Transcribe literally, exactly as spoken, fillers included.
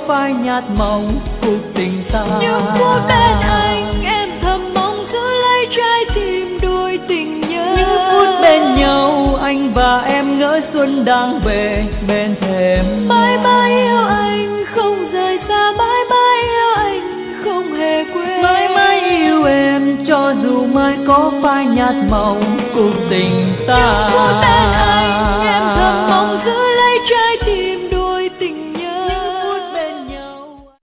phai nhạt mộng cuộc tình ta. Nhưng phút bên anh em thầm mong giữ lấy trái tim đôi tình nhớ. Những phút bên nhau anh và em ngỡ xuân đang về bên thềm. Mãi mãi yêu anh không rời xa, mãi mãi yêu anh không hề quên. Mãi mãi yêu em cho dù mai có phai nhạt mộng cuộc tình ta. Nhưng phút bên anh